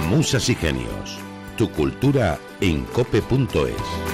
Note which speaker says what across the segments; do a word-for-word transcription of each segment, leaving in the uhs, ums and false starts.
Speaker 1: Musas y Genios, tu cultura en cope punto es.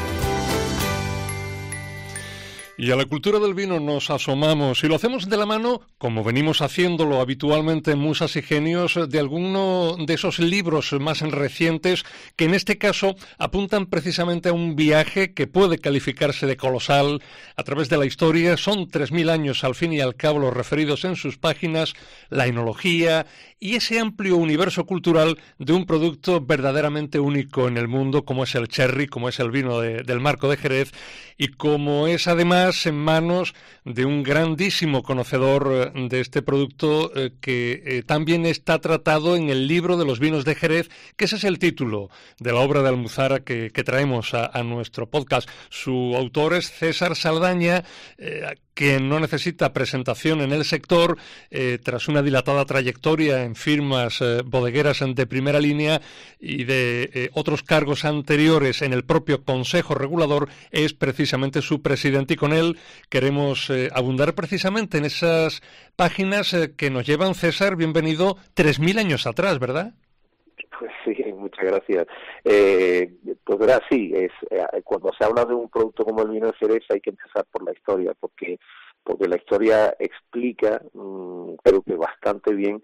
Speaker 2: Y a la cultura del vino nos asomamos y lo hacemos de la mano, como venimos haciéndolo habitualmente en Musas y Genios, de alguno de esos libros más recientes que en este caso apuntan precisamente a un viaje que puede calificarse de colosal a través de la historia. Son tres mil años al fin y al cabo los referidos en sus páginas, la enología y ese amplio universo cultural de un producto verdaderamente único en el mundo como es el sherry, como es el vino de, del Marco de Jerez y como es además en manos de un grandísimo conocedor de este producto eh, que eh, también está tratado en el libro de los vinos de Jerez, que ese es el título de la obra de Almuzara que, que traemos a, a nuestro podcast. Su autor es César Saldaña, eh, que no necesita presentación en el sector, eh, tras una dilatada trayectoria en firmas eh, bodegueras de primera línea y de eh, otros cargos anteriores en el propio Consejo Regulador, es precisamente su presidente y con él queremos eh, abundar precisamente en esas páginas eh, que nos llevan, César, bienvenido, tres mil años atrás, ¿verdad?
Speaker 3: Pues sí, muchas gracias. Eh, pues verás, sí, es, eh, cuando se habla de un producto como el vino de Jerez hay que empezar por la historia, porque porque la historia explica, mmm, creo que bastante bien,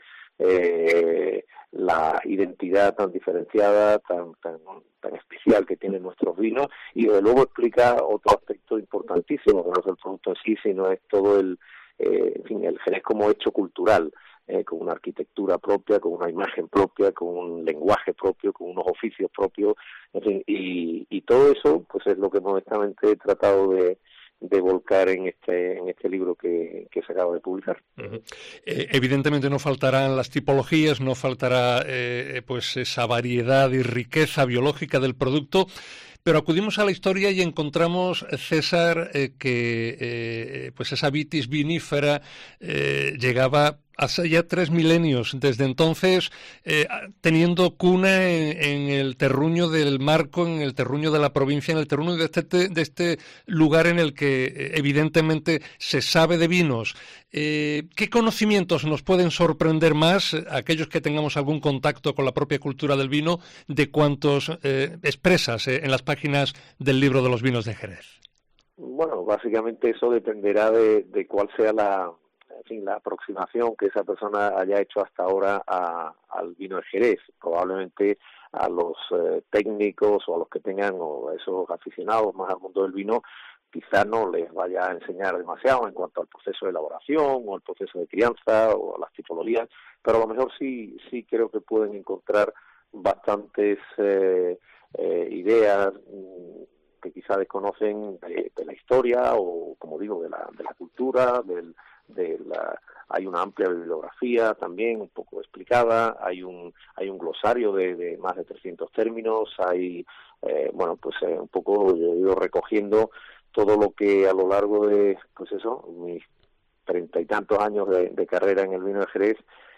Speaker 3: eh, la identidad tan diferenciada, tan, tan tan especial que tienen nuestros vinos, y desde luego explica otro aspecto importantísimo, que no es el producto en sí, sino es todo el, eh, en fin, el Jerez como hecho cultural, eh, con una arquitectura propia, con una imagen propia, con un lenguaje propio, con unos oficios propios, en fin, y, y todo eso pues es lo que modestamente he tratado de de volcar en este en este libro que, que se acaba de publicar.
Speaker 2: Uh-huh. Eh, evidentemente no faltarán las tipologías, no faltará eh, pues esa variedad y riqueza biológica del producto, pero acudimos a la historia y encontramos, César, eh, que eh, pues esa vitis vinífera eh, llegaba hace ya tres milenios, desde entonces eh, teniendo cuna en, en el terruño del Marco, en el terruño de la provincia, en el terruño de este, de este lugar en el que eh, evidentemente se sabe de vinos. Eh, ¿Qué conocimientos nos pueden sorprender más, aquellos que tengamos algún contacto con la propia cultura del vino, de cuantos eh, expresas eh, en las páginas del libro de los vinos de Jerez?
Speaker 3: Bueno, básicamente eso dependerá de, de cuál sea la en fin, la aproximación que esa persona haya hecho hasta ahora a, al vino de Jerez. Probablemente a los eh, técnicos o a los que tengan, o a esos aficionados más al mundo del vino, quizás no les vaya a enseñar demasiado en cuanto al proceso de elaboración o al proceso de crianza o a las tipologías, pero a lo mejor sí, sí creo que pueden encontrar bastantes eh, eh, ideas que quizá desconocen de, de la historia o, como digo, de la, de la cultura, del de la, hay una amplia bibliografía también un poco explicada, hay un hay un glosario de, de más de trescientos términos, hay eh, bueno pues eh, un poco yo he ido recogiendo todo lo que a lo largo de pues eso mis treinta y tantos años de, de carrera en el vino de Jerez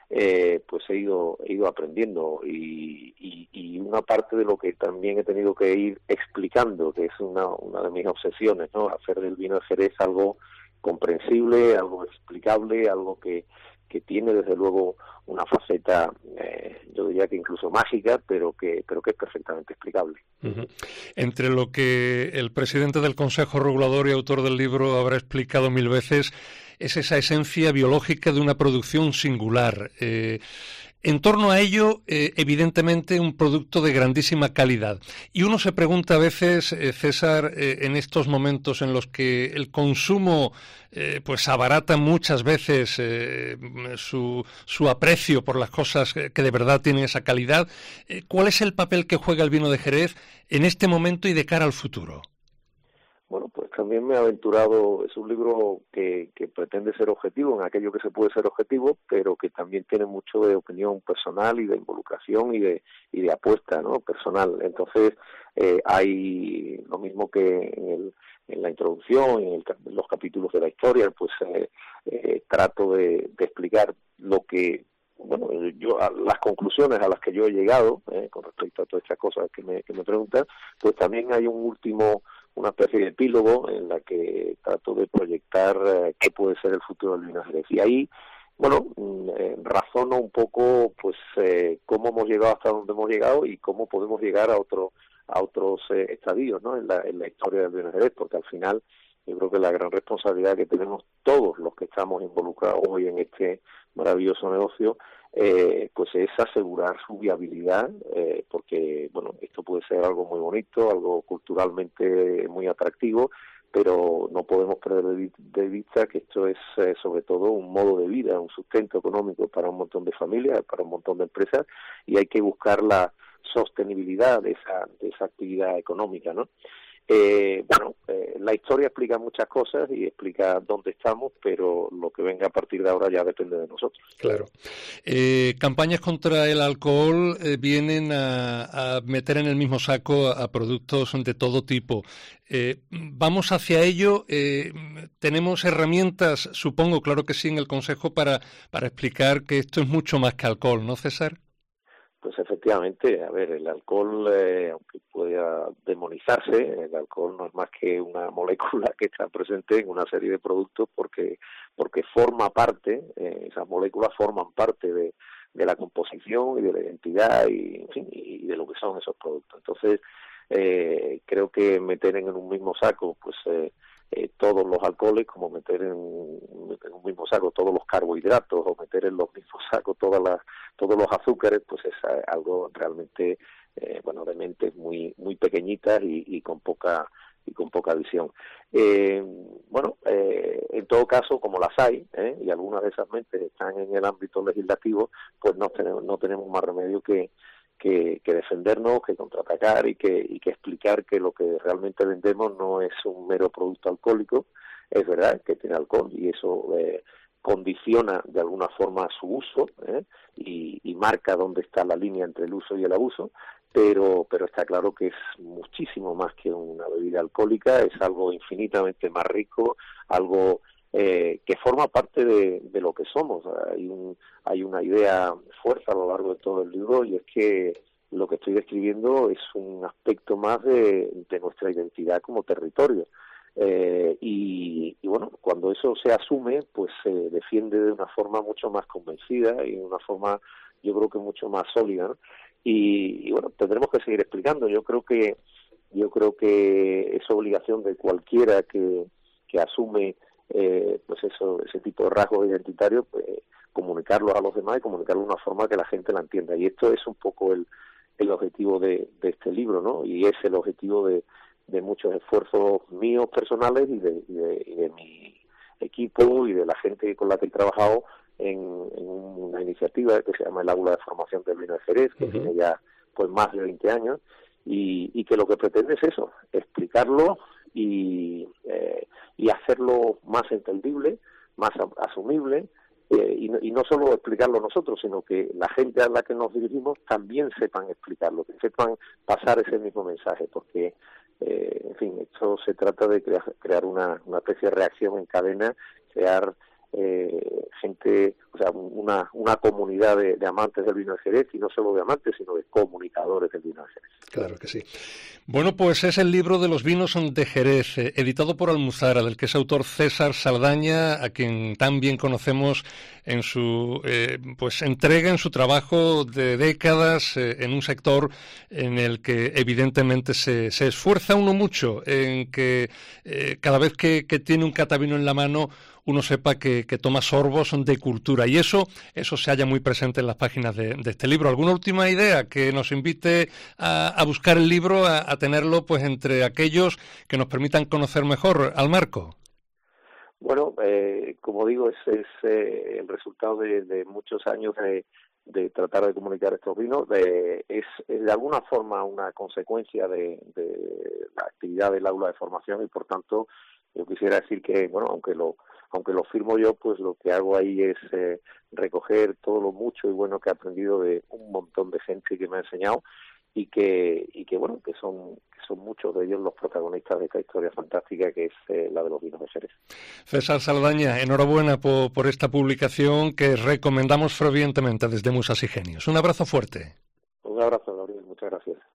Speaker 3: eh, pues he ido he ido aprendiendo y, y, y una parte de lo que también he tenido que ir explicando, que es una una de mis obsesiones, ¿no? Hacer del vino de Jerez algo comprensible, algo explicable, algo que, que tiene desde luego una faceta, eh, yo diría que incluso mágica, pero que, pero que es perfectamente explicable.
Speaker 2: Uh-huh. Entre lo que el presidente del Consejo Regulador y autor del libro habrá explicado mil veces, es esa esencia biológica de una producción singular. Eh, En torno a ello, eh, evidentemente, un producto de grandísima calidad. Y uno se pregunta a veces, eh, César, eh, en estos momentos en los que el consumo eh, pues abarata muchas veces eh, su, su aprecio por las cosas que de verdad tienen esa calidad, eh, ¿cuál es el papel que juega el vino de Jerez en este momento y de cara al futuro?
Speaker 3: Bueno, pues también me he aventurado, es un libro que, que pretende ser objetivo en aquello que se puede ser objetivo, pero que también tiene mucho de opinión personal y de involucración y de y de apuesta, ¿no? Personal. Entonces, eh, hay lo mismo que en, el, en la introducción, en, el, en los capítulos de la historia, pues eh, eh, trato de, de explicar lo que bueno, yo las conclusiones a las que yo he llegado eh, con respecto a todas estas cosas que me, que me preguntan, pues también hay un último, una especie de epílogo en la que trato de proyectar eh, qué puede ser el futuro del vino de Jerez. Y ahí Bueno, eh, razono un poco pues eh, cómo hemos llegado hasta donde hemos llegado y cómo podemos llegar a otro a otros eh, estadios, ¿no? En la, en la historia del vino Jerez, porque al final yo creo que la gran responsabilidad que tenemos todos los que estamos involucrados hoy en este maravilloso negocio, eh, pues es asegurar su viabilidad, eh, porque bueno, esto puede ser algo muy bonito, algo culturalmente muy atractivo, pero no podemos perder de vista que esto es eh, sobre todo un modo de vida, un sustento económico para un montón de familias, para un montón de empresas, y hay que buscar la sostenibilidad de esa, de esa actividad económica, ¿no? Eh, bueno, eh, la historia explica muchas cosas y explica dónde estamos, pero lo que venga a partir de ahora ya depende de nosotros.
Speaker 2: Claro. Eh, campañas contra el alcohol eh, vienen a, a meter en el mismo saco a, a productos de todo tipo. Eh, ¿Vamos hacia ello? Eh, ¿Tenemos herramientas, supongo, claro que sí, en el Consejo para, para explicar que esto es mucho más que alcohol, ¿no, César?
Speaker 3: Pues efectivamente, a ver, el alcohol, eh, aunque pueda demonizarse, el alcohol no es más que una molécula que está presente en una serie de productos porque porque forma parte, eh, esas moléculas forman parte de, de la composición y de la identidad y, en fin, y de lo que son esos productos. Entonces, eh, creo que meter en un mismo saco, pues, eh, Eh, todos los alcoholes, como meter en, en un mismo saco todos los carbohidratos o meter en los mismos sacos todas las, todos los azúcares, pues es algo realmente eh, bueno, de mentes muy muy pequeñitas y, y con poca y con poca visión. Eh, bueno, eh, en todo caso, como las hay, ¿eh? y algunas de esas mentes están en el ámbito legislativo, pues no tenemos no tenemos más remedio que Que, que defendernos, que contraatacar y que, y que explicar que lo que realmente vendemos no es un mero producto alcohólico. Es verdad que tiene alcohol y eso eh, condiciona de alguna forma su uso ¿eh? y, y marca dónde está la línea entre el uso y el abuso, pero, pero está claro que es muchísimo más que una bebida alcohólica, es algo infinitamente más rico, algo Eh, que forma parte de, de lo que somos. Hay, un, hay una idea fuerte a lo largo de todo el libro y es que lo que estoy describiendo es un aspecto más de, de nuestra identidad como territorio. Eh, y, y bueno, cuando eso se asume, pues se defiende de una forma mucho más convencida y de una forma, yo creo que mucho más sólida, ¿no? Y, y bueno, tendremos que seguir explicando. Yo creo que yo creo que es obligación de cualquiera que, que asume Eh, pues eso, ese tipo de rasgos identitarios, pues, comunicarlos a los demás y comunicarlos de una forma que la gente la entienda. Y esto es un poco el, el objetivo de, de este libro, ¿no? Y es el objetivo de, de muchos esfuerzos míos personales y de, y de, y de mi equipo y de la gente con la que he trabajado en, en una iniciativa que se llama el Aula de Formación del Vino de Jerez, que uh-huh. tiene ya pues más de veinte años, y, y que lo que pretende es eso, explicarlo y, eh, y hacerlo más entendible, más asumible, eh, y, no, y no solo explicarlo nosotros, sino que la gente a la que nos dirigimos también sepan explicarlo, que sepan pasar ese mismo mensaje, porque, eh, en fin, esto se trata de crear, crear una, una especie de reacción en cadena, crear eh, gente, o sea, una, una comunidad de, de amantes del vino de Jerez, y no solo de amantes, sino de comunicadores del vino de Jerez.
Speaker 2: Claro que sí. Bueno, pues es el libro de los vinos de Jerez, eh, editado por Almuzara, del que es autor César Saldaña, a quien tan bien conocemos en su eh, pues entrega, en su trabajo de décadas, eh, en un sector en el que evidentemente se, se esfuerza uno mucho en que eh, cada vez que, que tiene un catavino en la mano uno sepa que, que toma sorbos de cultura, y eso eso se halla muy presente en las páginas de, de este libro. ¿Alguna última idea que nos invite a, a buscar el libro, a, a tenerlo pues entre aquellos que nos permitan conocer mejor al Marco?
Speaker 3: Bueno, eh, como digo, es, es eh, el resultado de, de muchos años de, de tratar de comunicar estos vinos. De, es, es de alguna forma una consecuencia de, de la actividad del aula de formación, y por tanto yo quisiera decir que, bueno, aunque lo aunque lo firmo yo, pues lo que hago ahí es eh, recoger todo lo mucho y bueno que he aprendido de un montón de gente que me ha enseñado, y que y que bueno que son que son muchos de ellos los protagonistas de esta historia fantástica que es eh, la de los vinos de Jerez.
Speaker 2: César Saldaña, enhorabuena por, por esta publicación que recomendamos fervientemente desde Musas y Genios. Un abrazo fuerte.
Speaker 3: Un abrazo, Gabriel, muchas gracias.